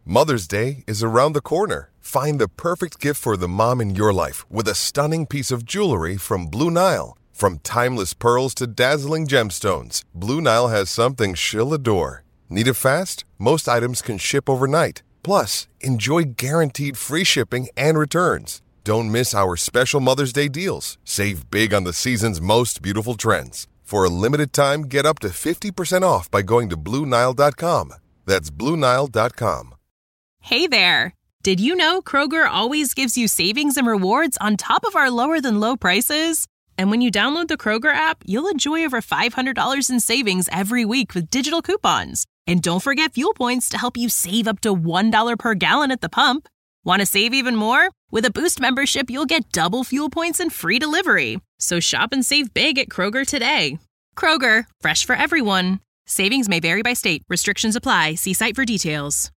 Mother's Day is around the corner. Find the perfect gift for the mom in your life with a stunning piece of jewelry from Blue Nile. From timeless pearls to dazzling gemstones, Blue Nile has something she'll adore. Need it fast? Most items can ship overnight. Plus, enjoy guaranteed free shipping and returns. Don't miss our special Mother's Day deals. Save big on the season's most beautiful trends. For a limited time, get up to 50% off by going to BlueNile.com. That's BlueNile.com. Hey there! Did you know Kroger always gives you savings and rewards on top of our lower-than-low prices? And when you download the Kroger app, you'll enjoy over $500 in savings every week with digital coupons. And don't forget fuel points to help you save up to $1 per gallon at the pump. Want to save even more? With a Boost membership, you'll get double fuel points and free delivery. So shop and save big at Kroger today. Kroger, fresh for everyone. Savings may vary by state. Restrictions apply. See site for details.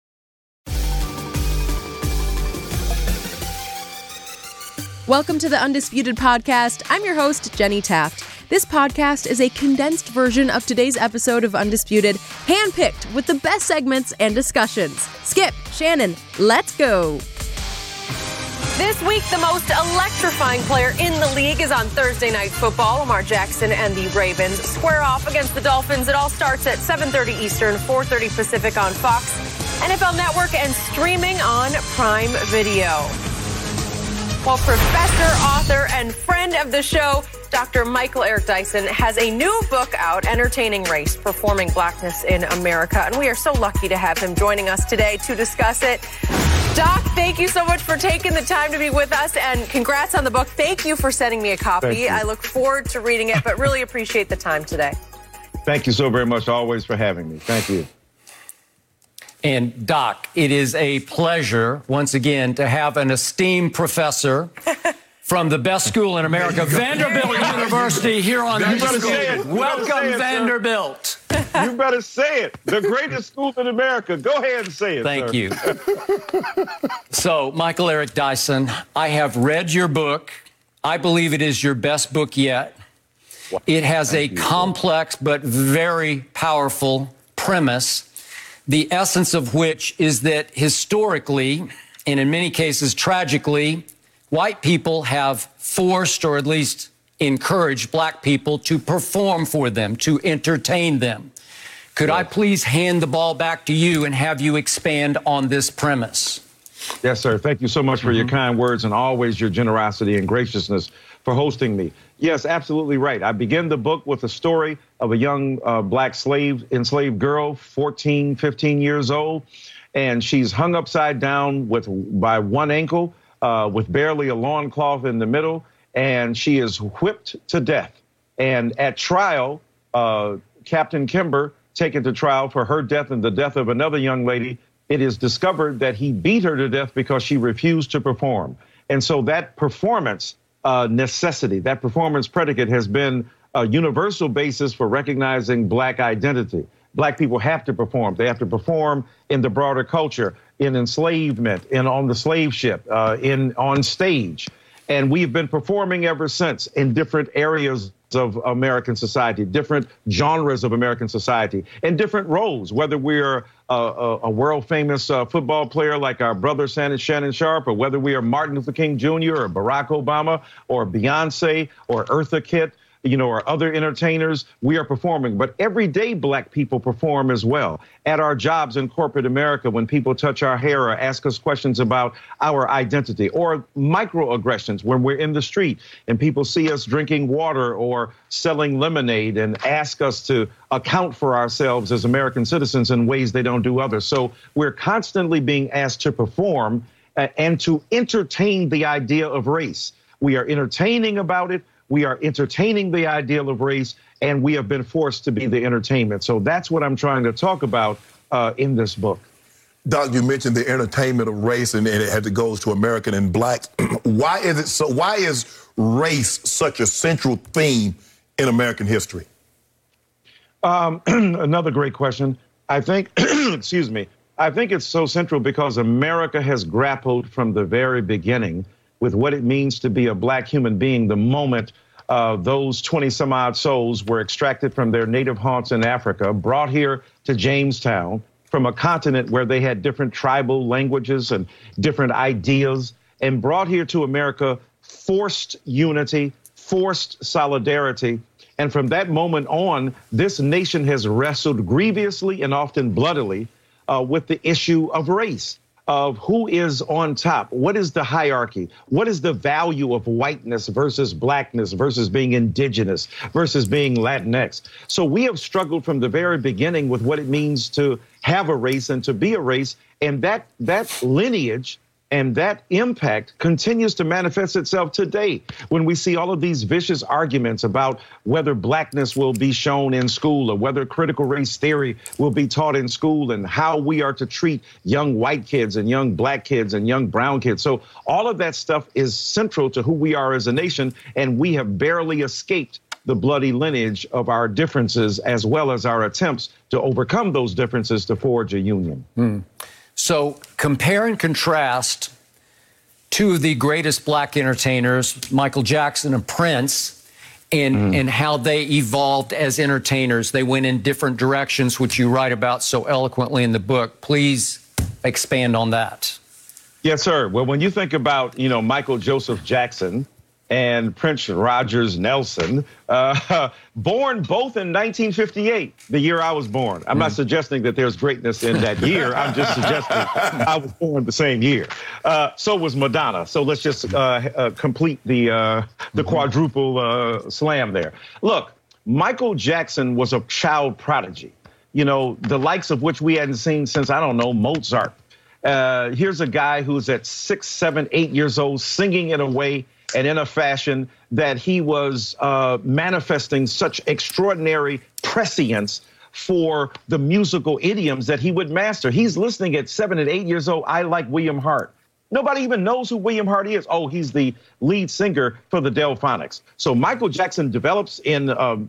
Welcome to the Undisputed Podcast. I'm your host, Jenny Taft. This podcast is a condensed version of today's episode of Undisputed, handpicked with the best segments and discussions. Skip, Shannon, let's go. This week, the most electrifying player in the league is on Thursday Night Football. Lamar Jackson and the Ravens square off against the Dolphins. It all starts at 7:30 Eastern, 4:30 Pacific on Fox, NFL Network, and streaming on Prime Video. Well, professor, author, and friend of the show, Dr. Michael Eric Dyson, has a new book out, Entertaining Race, Performing Blackness in America. And we are so lucky to have him joining us today to discuss it. Doc, thank you so much for taking the time to be with us, and congrats on the book. Thank you for sending me a copy. I look forward to reading it, but really appreciate the time today. Thank you so very much always for having me. Thank you. And Doc, it is a pleasure once again to have an esteemed professor from the best school in America, Vanderbilt University, here on Undisputed. Welcome, Vanderbilt. You better say it. The greatest school in America. Go ahead and say it. Thank you. So, Michael Eric Dyson, I have read your book. I believe it is your best book yet. It has a complex but very powerful premise, the essence of which is that historically, and in many cases tragically, white people have forced or at least encouraged black people to perform for them, to entertain them. Could I please hand the ball back to you and have you expand on this premise? Yes, sir. Thank you so much for your kind words and always your generosity and graciousness for hosting me. Yes, absolutely right. I begin the book with a story of a young black enslaved girl, 14, 15 years old, and she's hung upside down by one ankle with barely a loincloth in the middle, and she is whipped to death. And at trial, Captain Kimber, taken to trial for her death and the death of another young lady, it is discovered that he beat her to death because she refused to perform. And so that performance necessity, that performance predicate has been a universal basis for recognizing black identity. Black people have to perform. They have to perform in the broader culture, in enslavement, on the slave ship, on stage. And we've been performing ever since in different areas of American society, different genres of American society, and different roles, whether we're a world-famous football player like our brother Shannon Sharpe, or whether we are Martin Luther King Jr. or Barack Obama or Beyonce or Eartha Kitt, or other entertainers, we are performing. But every day black people perform as well. At our jobs in corporate America, when people touch our hair or ask us questions about our identity, or microaggressions when we're in the street and people see us drinking water or selling lemonade and ask us to account for ourselves as American citizens in ways they don't do others. So we're constantly being asked to perform and to entertain the idea of race. We are entertaining about it. We are entertaining the ideal of race, and we have been forced to be the entertainment. So that's what I'm trying to talk about in this book. Doc, you mentioned the entertainment of race, and it goes to American and black. Why is it so? Why is race such a central theme in American history? Another great question. I think, excuse me, I think it's so central because America has grappled from the very beginning with what it means to be a black human being the moment those 20-some-odd souls were extracted from their native haunts in Africa, brought here to Jamestown, from a continent where they had different tribal languages and different ideas, and brought here to America forced unity, forced solidarity. And from that moment on, this nation has wrestled grievously and often bloodily with the issue of race, of who is on top. What is the hierarchy? What is the value of whiteness versus blackness versus being indigenous versus being Latinx? So we have struggled from the very beginning with what it means to have a race and to be a race. And that lineage and that impact continues to manifest itself today when we see all of these vicious arguments about whether blackness will be shown in school or whether critical race theory will be taught in school and how we are to treat young white kids and young black kids and young brown kids. So all of that stuff is central to who we are as a nation, and we have barely escaped the bloody lineage of our differences as well as our attempts to overcome those differences to forge a union. So compare and contrast two of the greatest black entertainers, Michael Jackson and Prince, and how they evolved as entertainers. They went in different directions, which you write about so eloquently in the book. Please expand on that. Yes, sir. Well, when you think about, Michael Joseph Jackson and Prince Rogers Nelson, born both in 1958, the year I was born. I'm not suggesting that there's greatness in that year. I'm just suggesting I was born the same year. So was Madonna. So let's just complete the quadruple slam there. Look, Michael Jackson was a child prodigy, the likes of which we hadn't seen since, I don't know, Mozart. Here's a guy who's at 6, 7, 8 years old, singing in a way and in a fashion that he was manifesting such extraordinary prescience for the musical idioms that he would master. He's listening at 7 and 8 years old. I like William Hart. Nobody even knows who William Hart is. Oh, he's the lead singer for the Delphonics. So Michael Jackson develops in the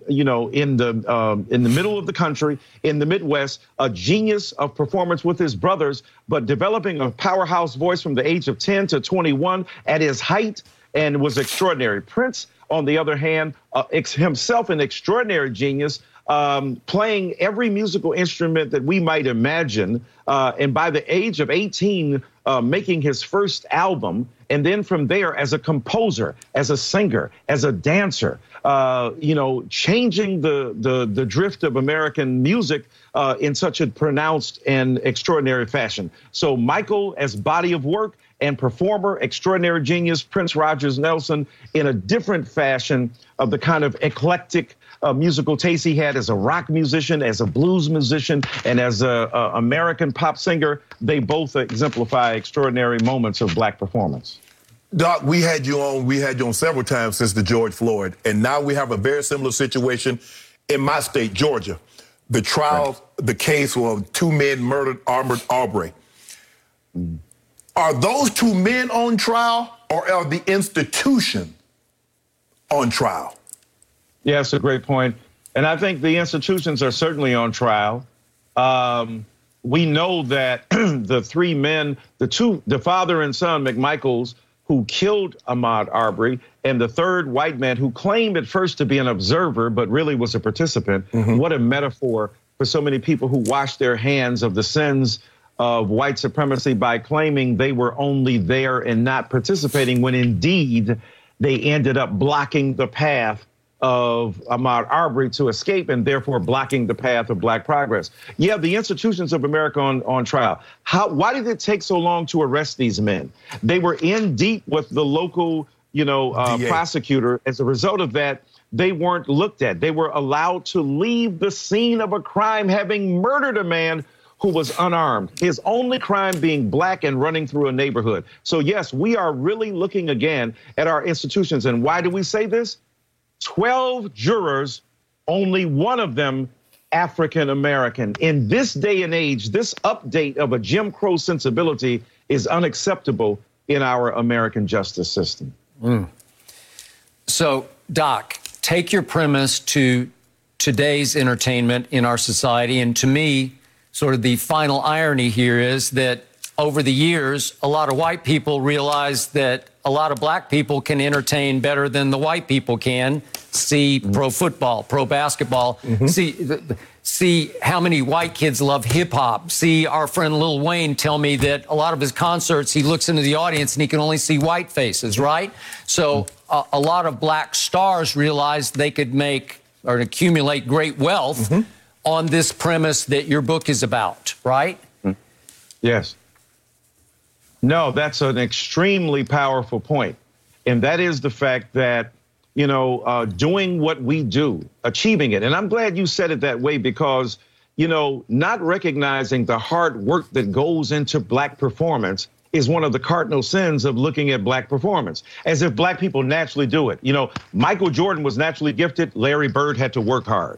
middle of the country, in the Midwest, a genius of performance with his brothers, but developing a powerhouse voice from the age of 10 to 21 at his height, and was extraordinary. Prince, on the other hand, himself an extraordinary genius, playing every musical instrument that we might imagine, and by the age of 18, making his first album, and then from there as a composer, as a singer, as a dancer, changing the drift of American music in such a pronounced and extraordinary fashion. So Michael, as body of work and performer, extraordinary genius. Prince Rogers Nelson, in a different fashion of the kind of eclectic musical taste he had as a rock musician, as a blues musician, and as a American pop singer. They both exemplify extraordinary moments of black performance. Doc, we had you on several times since the George Floyd, and now we have a very similar situation in my state, Georgia. The trial, the case of 2 men murdered Ahmaud Arbery. Are those 2 men on trial, or are the institution on trial? Yeah, that's a great point. And I think the institutions are certainly on trial. We know that the 3 men, the father and son, McMichaels, who killed Ahmaud Arbery, and the third white man who claimed at first to be an observer, but really was a participant. What a metaphor for so many people who washed their hands of the sins of white supremacy by claiming they were only there and not participating, when indeed they ended up blocking the path of Ahmaud Arbery to escape, and therefore blocking the path of black progress. Yeah, the institutions of America on trial. Why did it take so long to arrest these men? They were in deep with the local, prosecutor. As a result of that, they weren't looked at. They were allowed to leave the scene of a crime, having murdered a man who was unarmed, his only crime being black and running through a neighborhood. So yes, we are really looking again at our institutions. And why do we say this? 12 jurors, only one of them African American. In this day and age, this update of a Jim Crow sensibility is unacceptable in our American justice system. So, Doc, take your premise to today's entertainment in our society, and to me, sort of the final irony here is that over the years, a lot of white people realized that a lot of black people can entertain better than the white people can. See pro football, pro basketball. See, See how many white kids love hip hop. See our friend Lil Wayne tell me that a lot of his concerts, he looks into the audience and he can only see white faces, right? So a lot of black stars realized they could make or accumulate great wealth on this premise that your book is about, right? Yes. No, that's an extremely powerful point. And that is the fact that, you know, doing what we do, achieving it. And I'm glad you said it that way because, you know, not recognizing the hard work that goes into black performance is one of the cardinal sins of looking at black performance, as if black people naturally do it. You know, Michael Jordan was naturally gifted. Larry Bird had to work hard.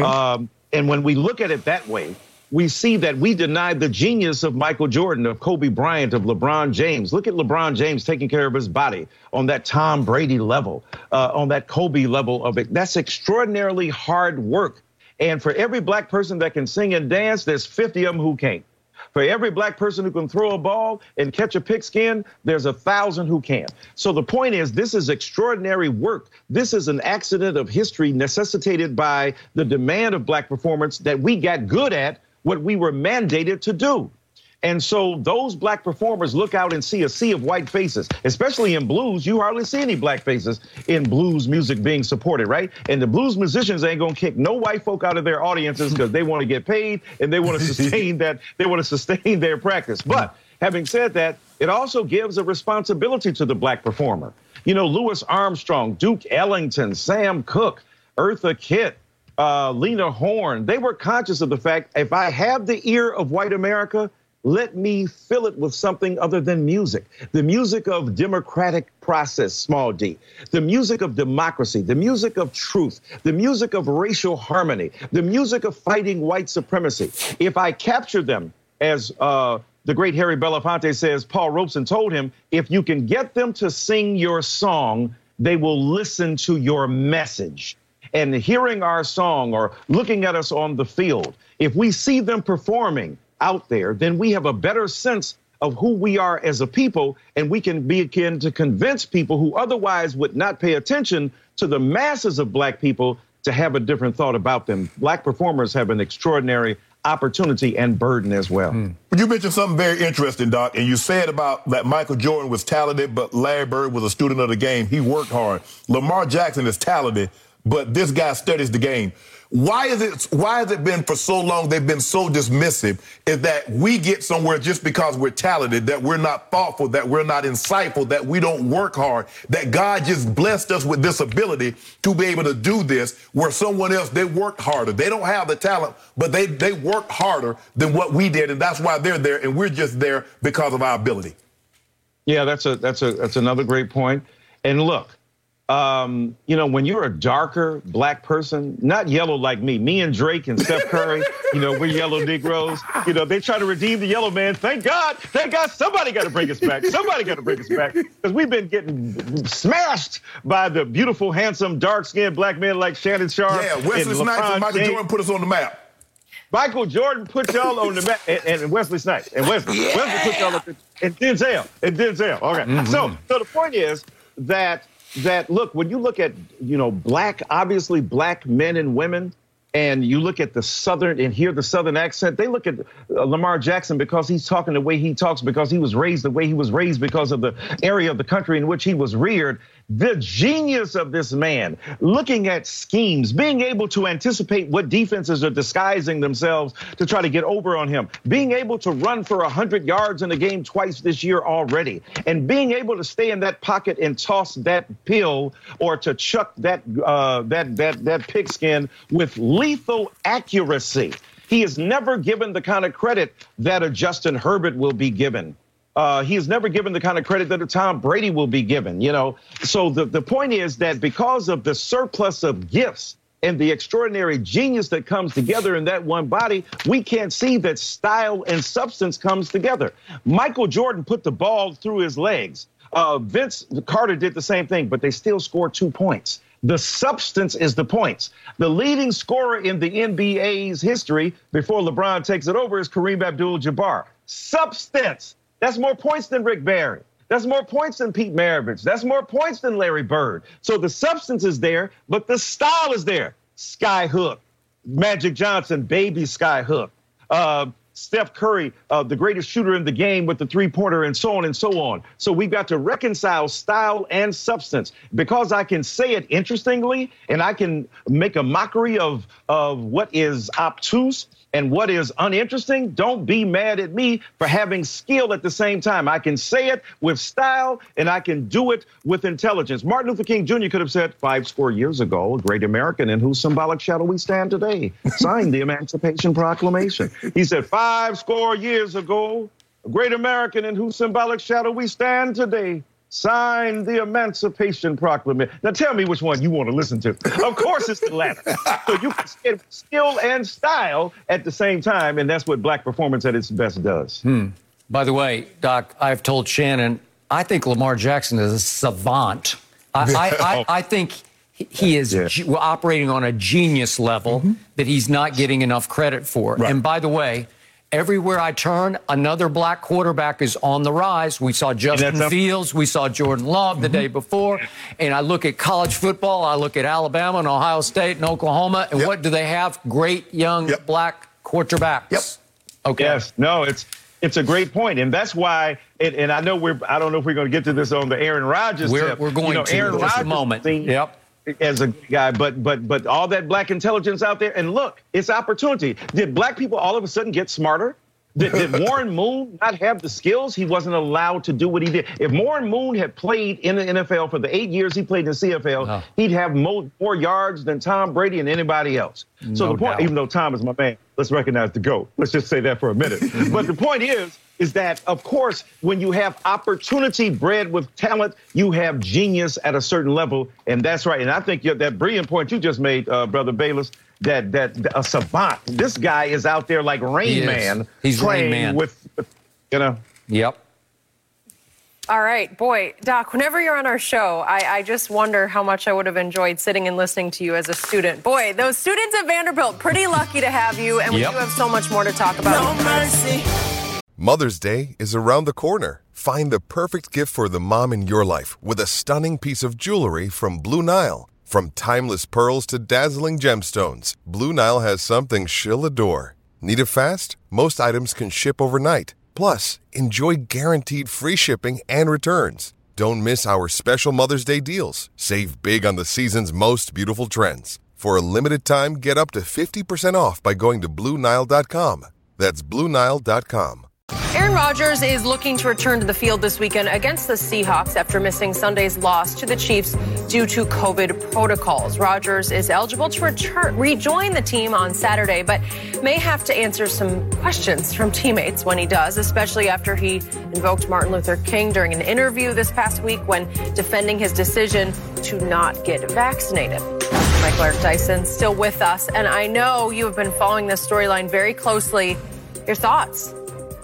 And when we look at it that way, we see that we denied the genius of Michael Jordan, of Kobe Bryant, of LeBron James. Look at LeBron James taking care of his body on that Tom Brady level, on that Kobe level of it. That's extraordinarily hard work. And for every black person that can sing and dance, there's 50 of them who can't. For every black person who can throw a ball and catch a pigskin, there's 1,000 who can't. So the point is, this is extraordinary work. This is an accident of history necessitated by the demand of black performance that we got good at what we were mandated to do. And so those black performers look out and see a sea of white faces, especially in blues. You hardly see any black faces in blues music being supported, right? And the blues musicians ain't gonna kick no white folk out of their audiences because they want to get paid and they want to sustain that. They want to sustain their practice. But having said that, it also gives a responsibility to the black performer. You know, Louis Armstrong, Duke Ellington, Sam Cooke, Eartha Kitt, Lena Horne, they were conscious of the fact, if I have the ear of white America, let me fill it with something other than music. The music of democratic process, small d. The music of democracy, the music of truth, the music of racial harmony, the music of fighting white supremacy. If I capture them, as the great Harry Belafonte says, Paul Robeson told him, if you can get them to sing your song, they will listen to your message. And hearing our song or looking at us on the field, if we see them performing out there, then we have a better sense of who we are as a people, and we can begin to convince people who otherwise would not pay attention to the masses of black people to have a different thought about them. Black performers have an extraordinary opportunity and burden as well. But you mentioned something very interesting, Doc, and you said about that Michael Jordan was talented, but Larry Bird was a student of the game. He worked hard. Lamar Jackson is talented, but this guy studies the game. Why has it been for so long they've been so dismissive? Is that we get somewhere just because we're talented, that we're not thoughtful, that we're not insightful, that we don't work hard, that God just blessed us with this ability to be able to do this, where someone else, they worked harder. They don't have the talent, but they worked harder than what we did, and that's why they're there, and we're just there because of our ability. Yeah, that's another great point. And look, you know, when you're a darker black person, not yellow like me and Drake and Steph Curry, you know, we're yellow Negroes. You know, they try to redeem the yellow man. Thank God, somebody got to bring us back. Somebody got to bring us back, because we've been getting smashed by the beautiful, handsome, dark-skinned black men like Shannon Sharpe. Yeah, Wesley Snipes and Michael Jordan put us on the map. Michael Jordan put y'all on the map, and Wesley Snipes, and Wesley put y'all up, and Denzel. Okay, so the point is that look, when you look at, you know, obviously black men and women, and you look at the Southern and hear the Southern accent, they look at Lamar Jackson because he's talking the way he talks, because he was raised the way he was raised, because of the area of the country in which he was reared. The genius of this man, looking at schemes, being able to anticipate what defenses are disguising themselves to try to get over on him, being able to run for 100 yards in a game twice this year already, and being able to stay in that pocket and toss that pill or to chuck that pigskin with lethal accuracy. He is never given the kind of credit that a Justin Herbert will be given. He is never given the kind of credit that a Tom Brady will be given, you know. So the point is that because of the surplus of gifts and the extraordinary genius that comes together in that one body, we can't see that style and substance comes together. Michael Jordan put the ball through his legs. Vince Carter did the same thing, but they still scored 2 points. The substance is the points. The leading scorer in the NBA's history before LeBron takes it over is Kareem Abdul-Jabbar. Substance. That's more points than Rick Barry. That's more points than Pete Maravich. That's more points than Larry Bird. So the substance is there, but the style is there. Sky Hook, Magic Johnson, baby skyhook. Steph Curry, the greatest shooter in the game with the three-pointer, and so on and so on. So we've got to reconcile style and substance. Because I can say it interestingly and I can make a mockery of what is obtuse and what is uninteresting, don't be mad at me for having skill at the same time. I can say it with style and I can do it with intelligence. Martin Luther King Jr. could have said 5 years ago, a great American in whose symbolic shadow we stand today, signed the Emancipation Proclamation. He said 5 years ago, a great American in whose symbolic shadow we stand today, signed the Emancipation Proclamation. Now tell me which one you want to listen to. Of course it's the latter. So you can get skill and style at the same time, and that's what black performance at its best does. By the way, Doc, I've told Shannon, I think Lamar Jackson is a savant. I think he is operating on a genius level that he's not getting enough credit for. Right. And by the way, everywhere I turn, another black quarterback is on the rise. We saw Justin Fields. We saw Jordan Love the day before. And I look at college football. I look at Alabama and Ohio State and Oklahoma. And what do they have? Great young black quarterbacks. Okay. Yes. No, it's a great point. And that's why, and I know I don't know if we're going to get to this on the Aaron Rodgers tip. We're going to Aaron in just Rodgers a moment. As a guy, but all that black intelligence out there, and look, it's opportunity. Did black people all of a sudden get smarter? Did Warren Moon not have the skills? He wasn't allowed to do what he did. If Warren Moon had played in the NFL for the 8 years he played in the CFL, he'd have more yards than Tom Brady and anybody else. So the point, even though Tom is my man, let's recognize the GOAT. Let's just say that for a minute. But the point is that, of course, when you have opportunity bred with talent, you have genius at a certain level, and that's right. And I think that brilliant point you just made, Brother Bayless, that a savant. This guy is out there like Rain Man. He's Rain Man. With, Yep. All right, boy, Doc, whenever you're on our show, I just wonder how much I would have enjoyed sitting and listening to you as a student. Boy, those students at Vanderbilt, pretty lucky to have you, and we do have so much more to talk about. No mercy. Mother's Day is around the corner. Find the perfect gift for the mom in your life with a stunning piece of jewelry from Blue Nile. From timeless pearls to dazzling gemstones, Blue Nile has something she'll adore. Need it fast? Most items can ship overnight. Plus, enjoy guaranteed free shipping and returns. Don't miss our special Mother's Day deals. Save big on the season's most beautiful trends. For a limited time, get up to 50% off by going to BlueNile.com. That's BlueNile.com. Aaron Rodgers is looking to return to the field this weekend against the Seahawks after missing Sunday's loss to the Chiefs due to COVID protocols. Rodgers is eligible to rejoin the team on Saturday, but may have to answer some questions from teammates when he does, especially after he invoked Martin Luther King during an interview this past week when defending his decision to not get vaccinated. Michael Eric Dyson still with us, and I know you have been following this storyline very closely. Your thoughts?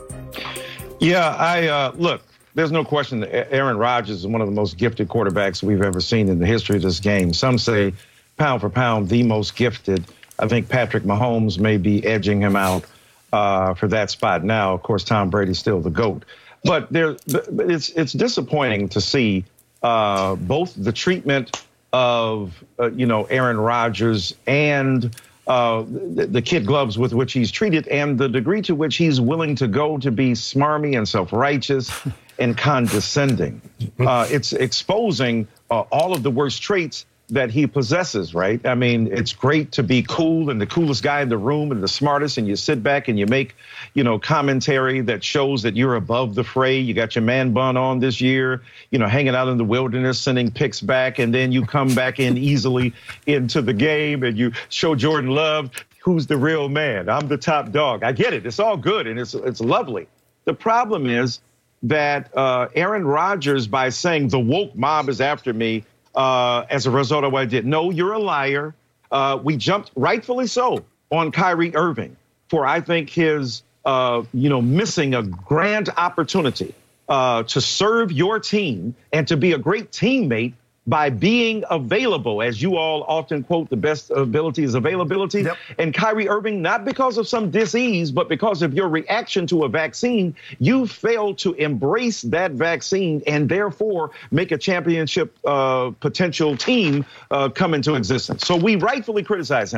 Yeah, look, there's no question that Aaron Rodgers is one of the most gifted quarterbacks we've ever seen in the history of this game. Some say, pound for pound, the most gifted. I think Patrick Mahomes may be edging him out for that spot. Now, of course, Tom Brady's still the GOAT. But it's disappointing to see both the treatment of, Aaron Rodgers and the kid gloves with which he's treated and the degree to which he's willing to go to be smarmy and self-righteous and condescending. It's exposing all of the worst traits that he possesses, right? I mean, it's great to be cool and the coolest guy in the room and the smartest, and you sit back and you make, commentary that shows that you're above the fray. You got your man bun on this year, hanging out in the wilderness, sending picks back, and then you come back in easily into the game and you show Jordan Love who's the real man. I'm the top dog. I get it. It's all good and it's lovely. The problem is that Aaron Rodgers, by saying the woke mob is after me, as a result of what I did. No, you're a liar. We jumped, rightfully so, on Kyrie Irving for, I think, his, missing a grand opportunity to serve your team and to be a great teammate by being available. As you all often quote, the best ability is availability. Yep. And Kyrie Irving, not because of some disease, but because of your reaction to a vaccine, you failed to embrace that vaccine and therefore make a championship potential team come into existence. So we rightfully criticize him.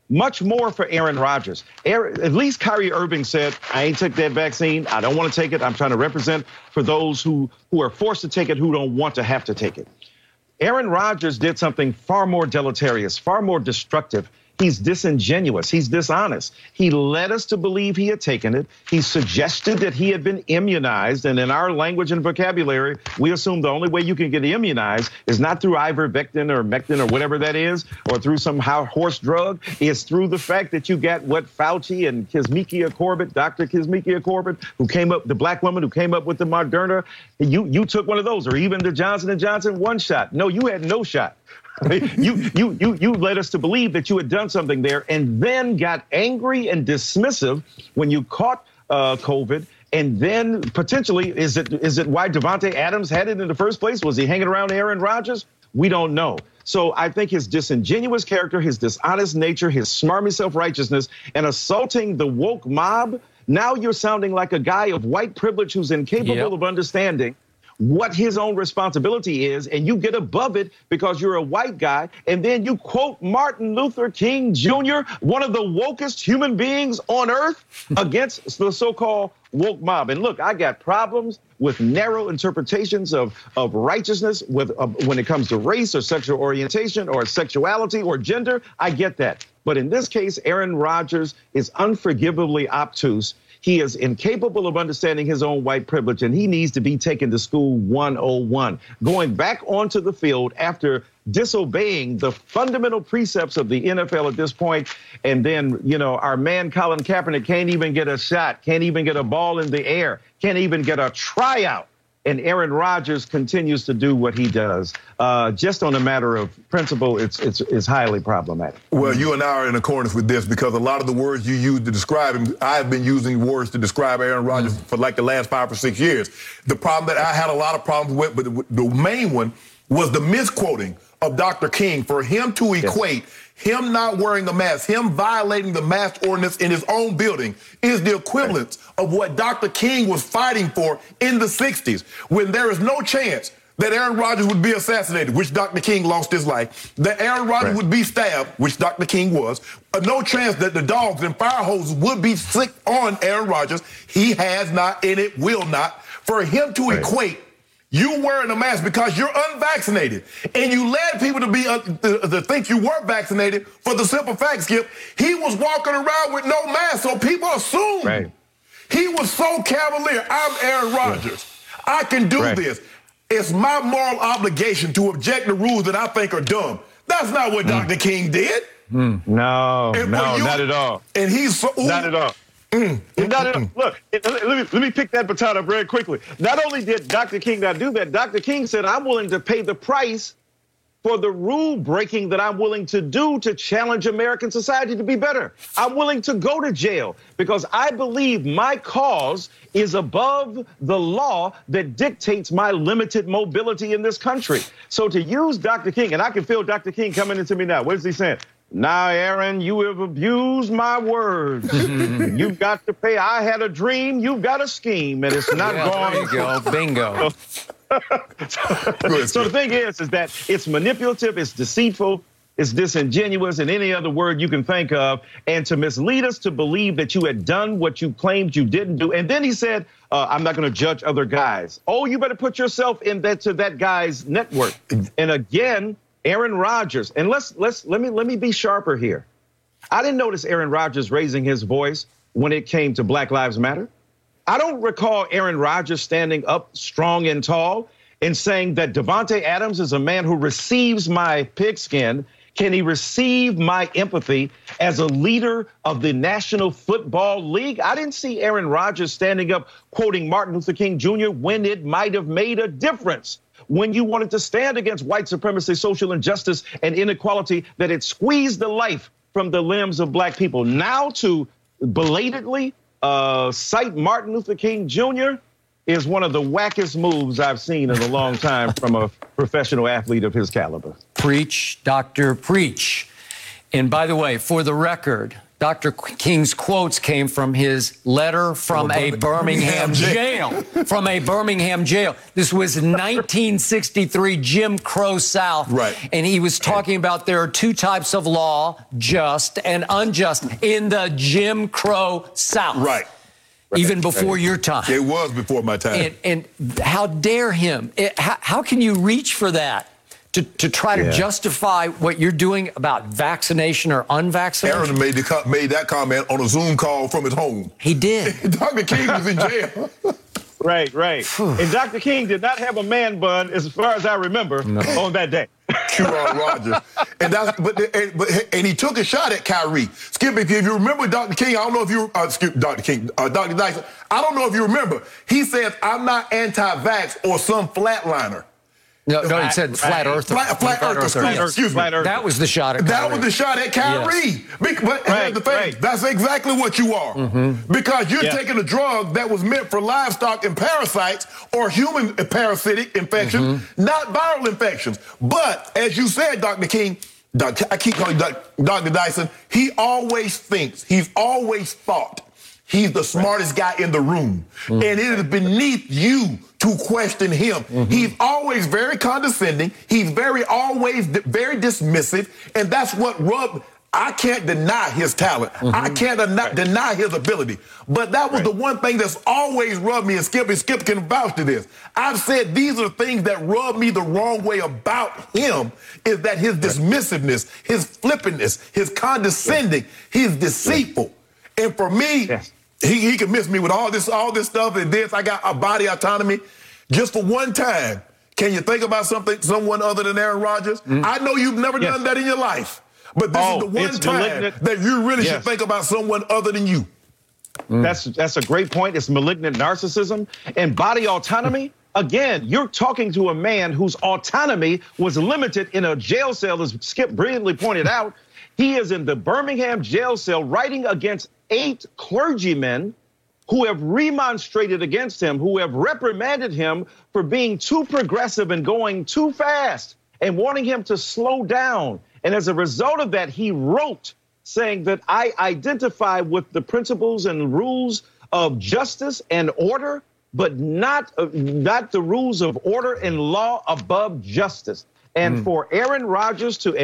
Much more for Aaron Rodgers. At least Kyrie Irving said, I ain't took that vaccine. I don't want to take it. I'm trying to represent for those who are forced to take it, who don't want to have to take it. Aaron Rodgers did something far more deleterious, far more destructive. He's disingenuous. He's dishonest. He led us to believe he had taken it. He suggested that he had been immunized. And in our language and vocabulary, we assume the only way you can get immunized is not through ivermectin or mectin or whatever that is, or through some horse drug. It's through the fact that you got what Fauci and Kizzmekia Corbett, Dr. Kizzmekia Corbett, who came up, the black woman who came up with the Moderna, you took one of those, or even the Johnson & Johnson one shot. No, you had no shot. You led us to believe that you had done something there, and then got angry and dismissive when you caught COVID. And then potentially, is it why Davante Adams had it in the first place? Was he hanging around Aaron Rodgers? We don't know. So I think his disingenuous character, his dishonest nature, his smarmy self-righteousness, and assaulting the woke mob. Now you're sounding like a guy of white privilege who's incapable of understanding what his own responsibility is, and you get above it because you're a white guy, and then you quote Martin Luther King Jr., one of the wokest human beings on earth, against the so-called woke mob. And look, I got problems with narrow interpretations of righteousness when it comes to race or sexual orientation or sexuality or gender. I get that. But in this case, Aaron Rodgers is unforgivably obtuse. He is incapable of understanding his own white privilege, and he needs to be taken to school 101. Going back onto the field after disobeying the fundamental precepts of the NFL at this point. And then, our man Colin Kaepernick can't even get a shot, can't even get a ball in the air, can't even get a tryout. And Aaron Rodgers continues to do what he does. Just on a matter of principle, it's highly problematic. Well, you and I are in accordance with this, because a lot of the words you use to describe him, I've been using words to describe Aaron Rodgers for like the last 5 or 6 years. The problem that I had a lot of problems with, but the main one was the misquoting of Dr. King. For him to equate him not wearing a mask, him violating the mask ordinance in his own building, is the equivalent of what Dr. King was fighting for in the 60s, when there is no chance that Aaron Rodgers would be assassinated, which Dr. King lost his life, that Aaron Rodgers would be stabbed, which Dr. King was, no chance that the dogs and fire hoses would be sick on Aaron Rodgers. He has not, and it will not. For him to equate you wearing a mask because you're unvaccinated, and you led people to be to think you were vaccinated for the simple fact, Skip, he was walking around with no mask, so people assumed he was so cavalier. I'm Aaron Rodgers. I can do this. It's my moral obligation to object to rules that I think are dumb. That's not what Dr. King did. No, not at all. And he's so... Not at all. Look, let me pick that baton up very quickly. Not only did Dr. King not do that, Dr. King said, I'm willing to pay the price for the rule breaking that I'm willing to do to challenge American society to be better. I'm willing to go to jail because I believe my cause is above the law that dictates my limited mobility in this country. So to use Dr. King, and I can feel Dr. King coming into me now. What is he saying? Now, Aaron, you have abused my words. You've got to pay. I had a dream. You've got a scheme, and it's not gone. There you go. Bingo. So the thing is that it's manipulative, it's deceitful, it's disingenuous, and any other word you can think of, and to mislead us to believe that you had done what you claimed you didn't do. And then he said, I'm not going to judge other guys. Oh, you better put yourself in that guy's network. And again, Aaron Rodgers, and let me be sharper here. I didn't notice Aaron Rodgers raising his voice when it came to Black Lives Matter. I don't recall Aaron Rodgers standing up strong and tall and saying that Davante Adams is a man who receives my pigskin. Can he receive my empathy as a leader of the National Football League? I didn't see Aaron Rodgers standing up quoting Martin Luther King Jr. when it might have made a difference. When you wanted to stand against white supremacy, social injustice, and inequality, that it squeezed the life from the limbs of black people. Now to belatedly cite Martin Luther King Jr. is one of the wackest moves I've seen in a long time from a professional athlete of his caliber. Preach, doctor, preach. And by the way, for the record, Dr. King's quotes came from his letter from a Birmingham jail. From a Birmingham jail. This was 1963 Jim Crow South. Right. And he was talking about there are two types of law, just and unjust, in the Jim Crow South. Right. Even before your time. It was before my time. And how dare him? How can you reach for that? To try to justify what you're doing about vaccination or unvaccinated? Aaron made that comment on a Zoom call from his home. He did. Dr. King was in jail. Right. And Dr. King did not have a man bun, as far as I remember, on that day. Q.R. Rogers. And he took a shot at Kyrie. Skip, if you remember Dr. King, I don't know if you, Dr. Dyson, I don't know if you remember. He said, I'm not anti-vax or some flatliner. No, he said flat earther. Flat earther. Excuse me. That was the shot at Kyrie. That was the shot at Kyrie. Yes. But here's the thing. That's exactly what you are. Mm-hmm. Because you're taking a drug that was meant for livestock and parasites or human parasitic infections, not viral infections. But as you said, Dr. King, I keep calling you Dr. Dyson, he always thinks, he's always thought he's the smartest guy in the room. And it is beneath you to question him. He's always very condescending. He's always very dismissive. And that's what I can't deny his talent. I can't deny his ability. But that was the one thing that's always rubbed me, and Skip can vouch to this. I've said these are the things that rub me the wrong way about him, is that his dismissiveness, his flippantness, his condescending, he's deceitful. And for me, he can miss me with all this stuff and this. I got a body autonomy. Just for one time, can you think about someone other than Aaron Rodgers? I know you've never done that in your life, but this is the one time that you really should think about someone other than you. That's a great point. It's malignant narcissism and body autonomy. Again, you're talking to a man whose autonomy was limited in a jail cell, as Skip brilliantly pointed out. He is in the Birmingham jail cell writing against 8 clergymen who have remonstrated against him, who have reprimanded him for being too progressive and going too fast and wanting him to slow down. And as a result of that, he wrote saying that I identify with the principles and rules of justice and order, but not the rules of order and law above justice. And for Aaron Rodgers to,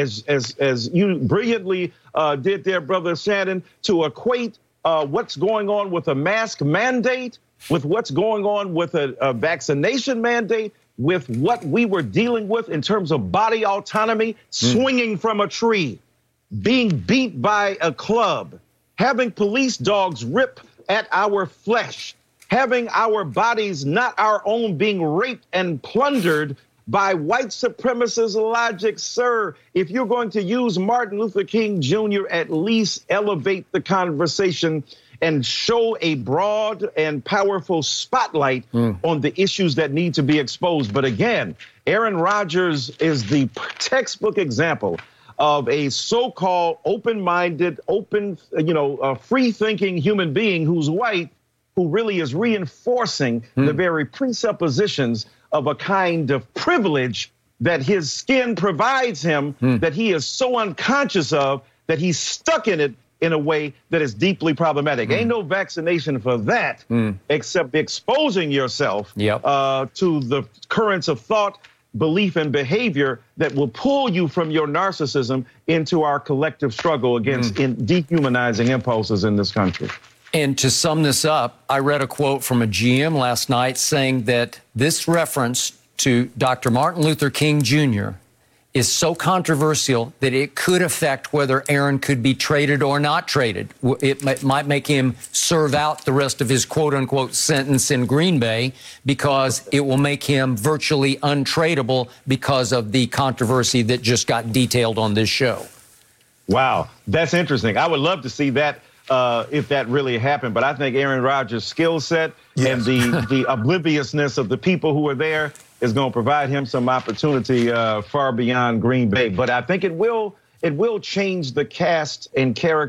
as you brilliantly did there, Brother Shannon, to equate what's going on with a mask mandate, with what's going on with a vaccination mandate, with what we were dealing with in terms of body autonomy, swinging from a tree, being beat by a club, having police dogs rip at our flesh, having our bodies, not our own, being raped and plundered by white supremacist logic. Sir, if you're going to use Martin Luther King Jr., at least elevate the conversation and show a broad and powerful spotlight on the issues that need to be exposed. But again, Aaron Rodgers is the textbook example of a so-called open-minded, free-thinking human being who's white, who really is reinforcing the very presuppositions of a kind of privilege that his skin provides him, that he is so unconscious of, that he's stuck in it in a way that is deeply problematic. Ain't no vaccination for that, except exposing yourself to the currents of thought, belief, and behavior that will pull you from your narcissism into our collective struggle against dehumanizing impulses in this country. And to sum this up, I read a quote from a GM last night saying that this reference to Dr. Martin Luther King Jr. is so controversial that it could affect whether Aaron could be traded or not traded. It might make him serve out the rest of his quote-unquote sentence in Green Bay, because it will make him virtually untradeable because of the controversy that just got detailed on this show. Wow, that's interesting. I would love to see that if that really happened. But I think Aaron Rodgers' skill set and the obliviousness of the people who are there is going to provide him some opportunity far beyond Green Bay. But I think it will change the cast and character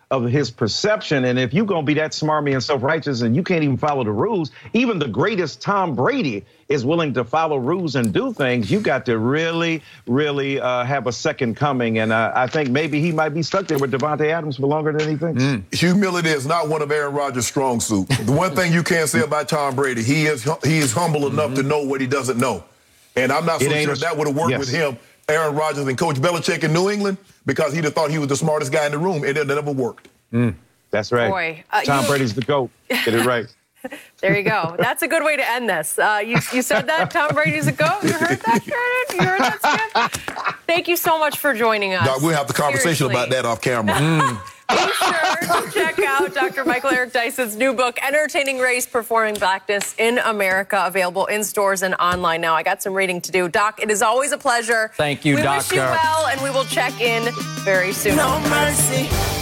of his perception. And if you're going to be that smarmy and self-righteous and you can't even follow the rules, even the greatest Tom Brady is willing to follow rules and do things, you got to really, really have a second coming. And I think maybe he might be stuck there with Devontae Adams for longer than he thinks. Humility is not one of Aaron Rodgers' strong suit. The one thing you can't say about Tom Brady, he is humble enough to know what he doesn't know. And I'm not so sure that would have worked with him, Aaron Rodgers and Coach Belichick in New England, because he'd have thought he was the smartest guy in the room, and it never worked. That's right. Boy, Tom Brady's the GOAT. Get it right. There you go. That's a good way to end this. You said that Tom Brady's a GOAT. You heard that, Shannon? You heard that, Skip? Thank you so much for joining us. Doc, we'll have the conversation about that off camera. Be sure to check out Dr. Michael Eric Dyson's new book, Entertaining Race, Performing Blackness in America, available in stores and online now. I got some reading to do. Doc, it is always a pleasure. Thank you, Doctor. We wish you well, and we will check in very soon. No mercy.